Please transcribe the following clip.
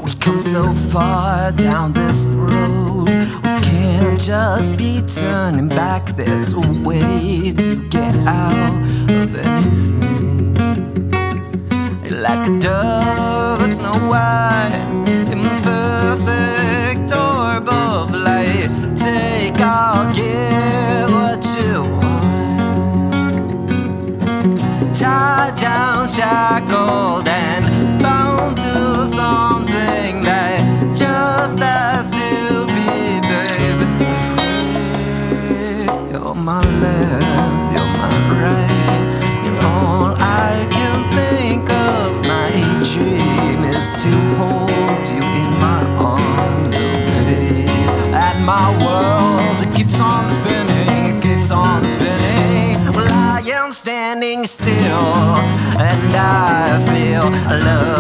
we've come so far down this road. We can't just be turning back. There's a way to get out of anything. Like a dove that's Snow White in the perfect orb of light. Take, I'll give what you want. Tied down, shackled and bound to something that just has to be, baby. You're my left, you're my right. You're all I can think of. My dream is to hold you in my arms, oh babe. And my world, it keeps on spinning, it keeps on spinning. Well, I am standing still, and I feel love